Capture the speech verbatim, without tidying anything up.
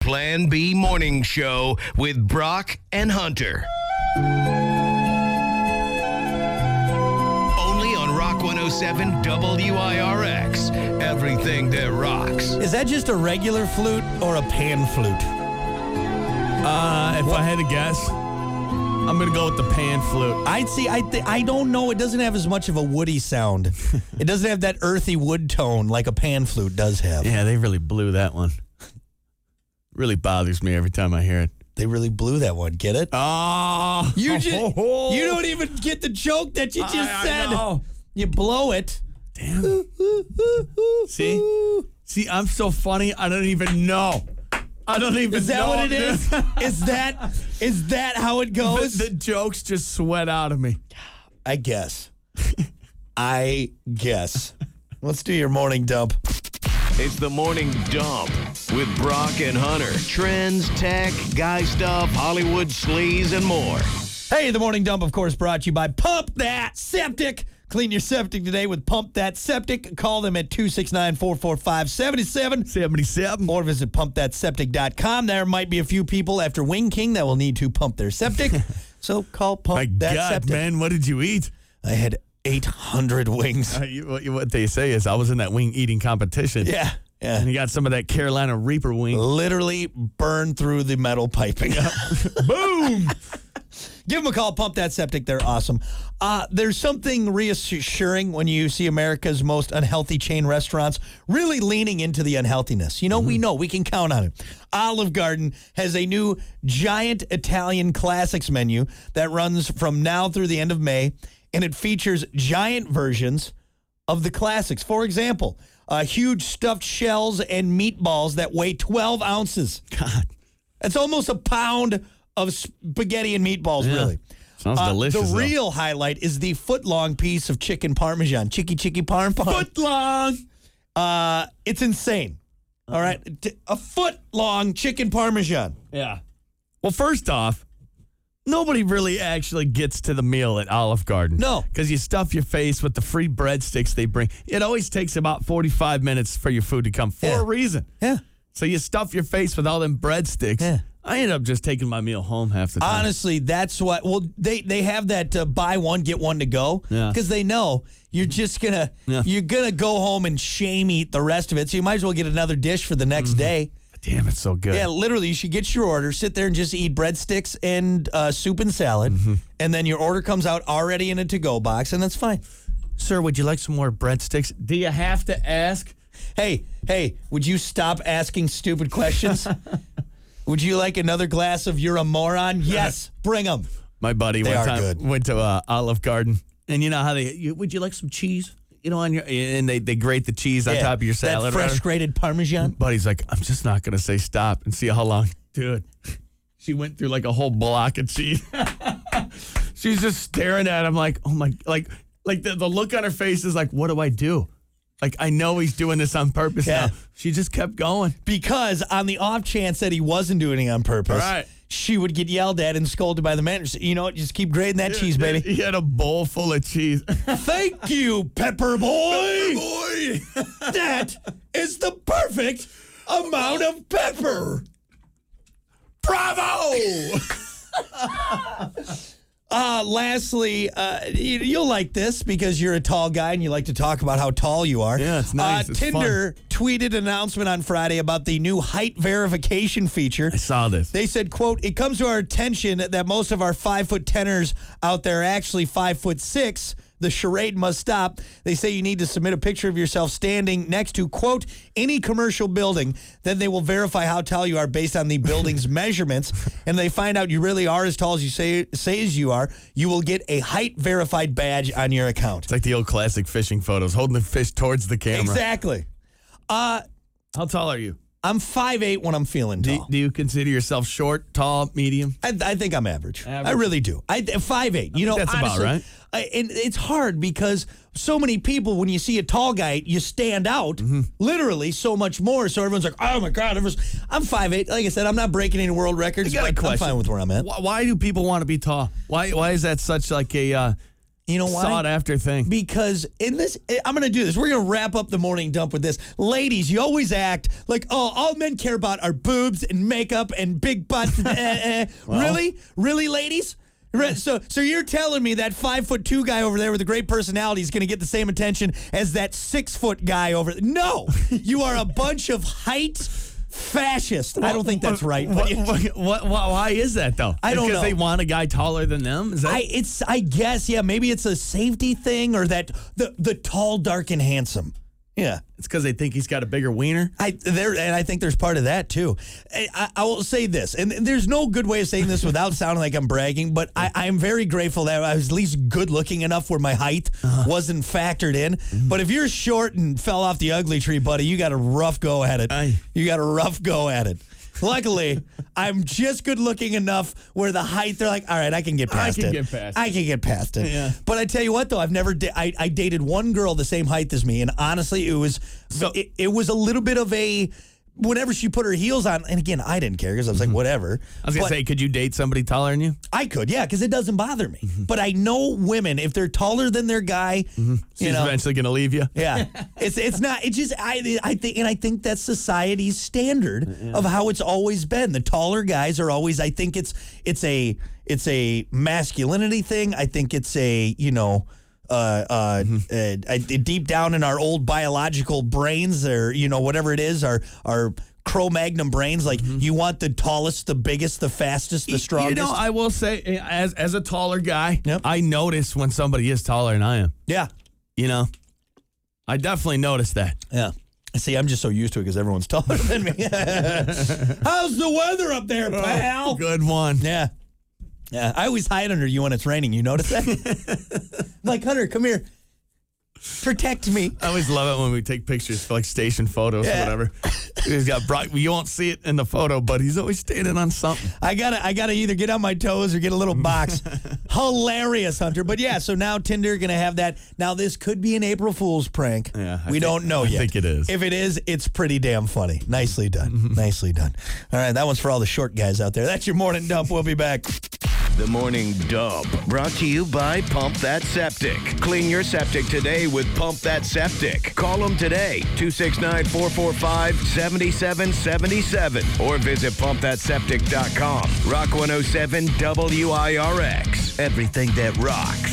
Plan B Morning Show with Brock and Hunter. Only on Rock one oh seven W I R X. Everything that rocks. Is that just a regular flute or a pan flute? Uh, if I had to guess, I'm going to go with the pan flute. I'd see, I th- I don't know. It doesn't have as much of a woody sound. It doesn't have that earthy wood tone like a pan flute does have. Yeah, they really blew that one. Really bothers me every time I hear it. They really blew that one. Get it? Oh. You just, you don't even get the joke that you just I, said. I know. You blow it. Damn. See? See, I'm so funny, I don't even know. I don't even know. Is that know what it is? Is that is that how it goes? The, the jokes just sweat out of me. I guess. I guess. Let's do your morning dump. It's the Morning Dump with Brock and Hunter. Trends, tech, guy stuff, Hollywood sleaze, and more. Hey, the morning dump, of course, brought to you by Pump That Septic. Clean your septic today with Pump That Septic. Call them at two six nine, four four five, seven seven seven seven. Or visit pump that septic dot com. There might be a few people after Wing King that will need to pump their septic. So call Pump My That God, Septic. man, what did you eat? I had eight hundred wings. Uh, you, what, what they say is I was in that wing eating competition. Yeah, yeah. And you got some of that Carolina Reaper wing. Literally burned through the metal piping. Boom! Give them a call, Pump That Septic. They're awesome. Uh, there's something reassuring when you see America's most unhealthy chain restaurants really leaning into the unhealthiness. You know, mm-hmm. we know we can count on it. Olive Garden has a new giant Italian classics menu that runs from now through the end of May, and it features giant versions of the classics. For example, uh, huge stuffed shells and meatballs that weigh twelve ounces. God. That's almost a pound of spaghetti and meatballs, yeah. really. Sounds uh, delicious. The though. real highlight is the foot-long piece of chicken parmesan. Chicky, chicky, parm, parm. Foot-long! Uh, it's insane. Uh-huh. All right? A foot-long chicken parmesan. Yeah. Well, first off, nobody really actually gets to the meal at Olive Garden. No. Because you stuff your face with the free breadsticks they bring. It always takes about forty-five minutes for your food to come for yeah. a reason. Yeah. So you stuff your face with all them breadsticks. Yeah. I end up just taking my meal home half the time. Honestly, that's what. Well, they they have that uh, buy one get one to go. Yeah. Because they know you're just gonna yeah. you're gonna go home and shame eat the rest of it. So you might as well get another dish for the next mm-hmm. day. Damn, it's so good. Yeah, literally, you should get your order, sit there and just eat breadsticks and uh, soup and salad, mm-hmm. and then your order comes out already in a to-go box, and that's fine. Sir, would you like some more breadsticks? Do you have to ask? Hey, hey, would you stop asking stupid questions? Would you like another glass of You're a Moron? Yes, bring them. My buddy they one are time good. went to uh, Olive Garden, and you know how they, you, would you like some cheese? You know, on your, and they, they grate the cheese on yeah, top of your salad. That fresh grated Parmesan. Buddy's like, I'm just not going to say stop and see how long. Dude, she went through like a whole block of cheese. She's just staring at him like, oh my, like, like the, the look on her face is like, what do I do? Like, I know he's doing this on purpose yeah. now. She just kept going. Because on the off chance that he wasn't doing it on purpose, right. she would get yelled at and scolded by the manager. You know what? Just keep grating that yeah, cheese, baby. He had a bowl full of cheese. Thank you, Pepper Boy. Pepper Boy. That is the perfect amount of pepper. Bravo! Uh, lastly, uh, you, you'll like this because you're a tall guy and you like to talk about how tall you are. Yeah, it's nice. Uh, it's Tinder fun. tweeted an announcement on Friday about the new height verification feature. I saw this. They said, quote, it comes to our attention that most of our five foot teners out there are actually five foot six. The charade must stop. They say you need to submit a picture of yourself standing next to, quote, any commercial building. Then they will verify how tall you are based on the building's measurements. And they find out you really are as tall as you say, say as you are. You will get a height verified badge on your account. It's like the old classic fishing photos, holding the fish towards the camera. Exactly. Uh, How tall are you? I'm five eight when I'm feeling tall. Do, do you consider yourself short, tall, medium? I, I think I'm average. average. I really do. I five eight. You know, that's honestly, about right. I, and it's hard because so many people, when you see a tall guy, you stand out mm-hmm. literally so much more. So everyone's like, "Oh my God!" Everyone's, I'm five eight. Like I said, I'm not breaking any world records. I got a but question. I'm fine with where I'm at. Why, why do people want to be tall? Why? Why is that such like a? Uh, You know why? Sought after thing. Because in this, I'm going to do this. We're going to wrap up the morning dump with this. Ladies, you always act like, oh, all men care about are boobs and makeup and big butts. eh, eh. Well, really? Really, ladies? So, so you're telling me that five foot two guy over there with a great personality is going to get the same attention as that six foot guy over there? No, you are a bunch of height fascists. I don't think that's right. What, what, what, what, why is that though? I don't know. Because they want a guy taller than them. Is that? I, it's. I guess. Yeah. Maybe it's a safety thing, or that the the tall, dark, and handsome. Yeah. It's because they think he's got a bigger wiener. I there, and I think there's part of that too. I, I, I will say this, and there's no good way of saying this without sounding like I'm bragging, but I, I'm very grateful that I was at least good looking enough where my height uh-huh. wasn't factored in. Mm-hmm. But if you're short and fell off the ugly tree, buddy, you got a rough go at it. Aye. You got a rough go at it. Luckily, I'm just good looking enough where the height, they're like, all right, I can get past it. I can it. get past I it. can get past it. Yeah. But I tell you what, though, I've never, da- I, I dated one girl the same height as me, and honestly, it was, So- it, it was a little bit of a, whenever she put her heels on, and again, I didn't care because I was like, whatever. I was going to say, could you date somebody taller than you? I could, yeah, because it doesn't bother me. Mm-hmm. But I know women, if they're taller than their guy, Mm-hmm. She's you know, eventually going to leave you. yeah, it's it's not. It's just I I think, and I think that's society's standard yeah. of how it's always been. The taller guys are always. I think it's it's a it's a masculinity thing. I think it's a you know. Uh, uh, mm-hmm. uh, uh, deep down in our old biological brains, or you know whatever it is, our our Cro-Magnon brains, like mm-hmm. you want the tallest, the biggest, the fastest, the strongest. You know, I will say, as as a taller guy, yep. I notice when somebody is taller than I am. Yeah, you know, I definitely notice that. Yeah. See, I'm just so used to it because everyone's taller than me. How's the weather up there, pal? Oh, good one. Yeah. Yeah, I always hide under you when it's raining. You notice that? Like, Hunter, come here. Protect me. I always love it when we take pictures for like station photos yeah. or whatever. He's got Brock. You won't see it in the photo, but he's always standing on something. I gotta, I gotta either get on my toes or get a little box. Hilarious, Hunter. But yeah, so now Tinder gonna have that. Now this could be an April Fool's prank. Yeah, I we think, don't know I yet. I think it is. If it is, it's pretty damn funny. Nicely done. Nicely done. All right, that one's for all the short guys out there. That's your morning dump. We'll be back. The Morning Dump, brought to you by Pump That Septic. Clean your septic today with Pump That Septic. Call them today, two six nine, four four five, seven seven seven seven, or visit pump that septic dot com. Rock one oh seven W I R X. Everything that rocks.